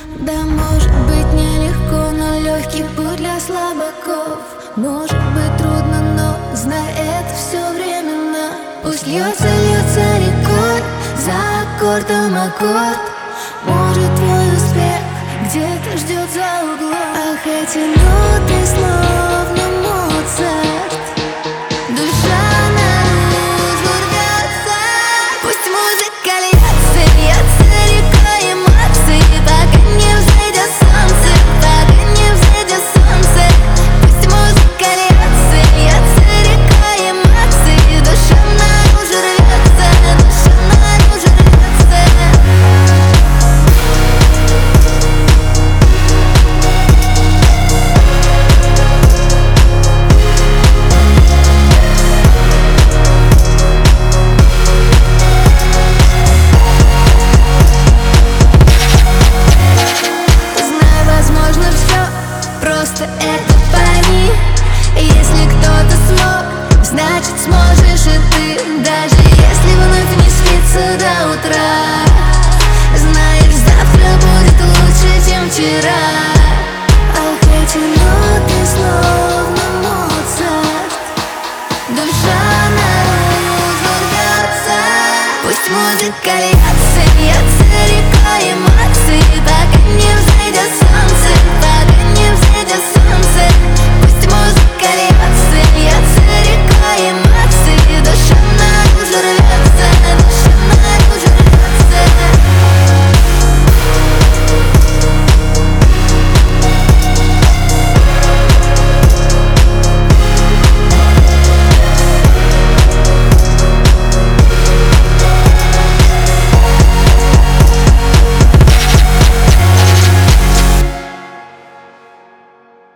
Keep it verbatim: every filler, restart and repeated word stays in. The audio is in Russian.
Да, может быть нелегко, но легкий путь для слабаков. Может быть трудно, но знай, это все временно. Пусть льется, льется рекой, за аккордом аккорд. Может твой успех где-то ждет за углом. Ах, эти ноты снова